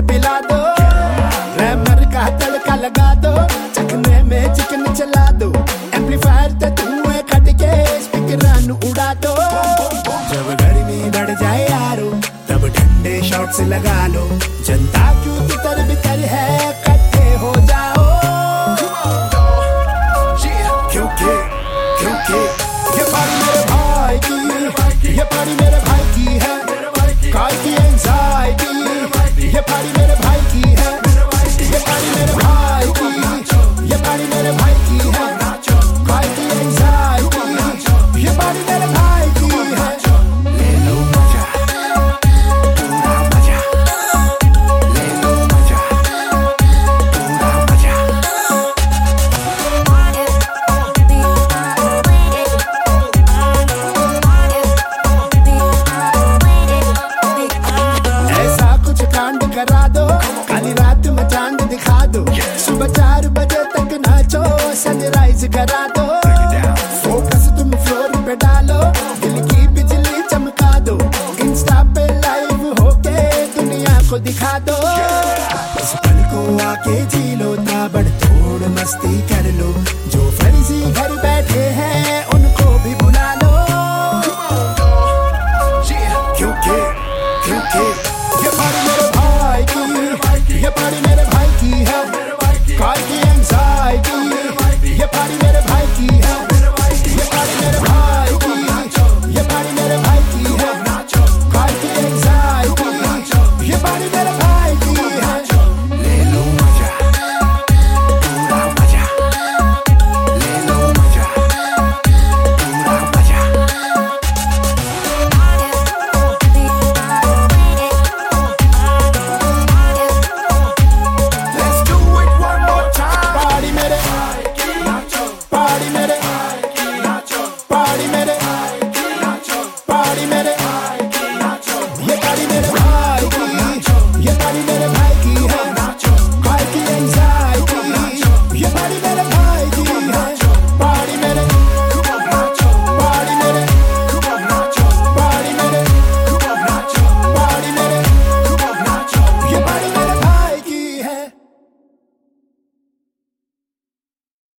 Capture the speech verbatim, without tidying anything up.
पिला दो, रैमर का तड़का लगा दो, चखने में चिकन चला दो, एम्पलीफायर ते धुएं कट के स्पीकर उड़ा दो। जब गर्मी बढ़ जाए यारो तब ठंडे शॉट्स लगा लो, जनता क्यों तितर बितर है इकट्ठे हो जाओ, क्योंकि क्योंकि ये पारी मेरे भाई की, ये पारी मेरे भाई की है, काय की एंजाइटी, ये पारी मेरे भाई की है, ये पारी मेरे भाई की, ये पारी मेरे भाई की है, काय की एंजाइटी, ये पारी मेरे भाई की है। ले लो मजा, पूरा मजा, ले लो मजा, पूरा मजा। ऐसा कुछ कांड करा दो, काली रात में चांद दिखा दो, सुबह चार बजे तक नाचो, सनराइज करा दो, फोकस तुम फ्लोर पे डालो, दिल की बिजली चमका दो, इंस्टा पे लाइव होके दुनिया को दिखा दो। इस पल को आके जी लो, ताबड़ तोड़ मस्ती कर लो,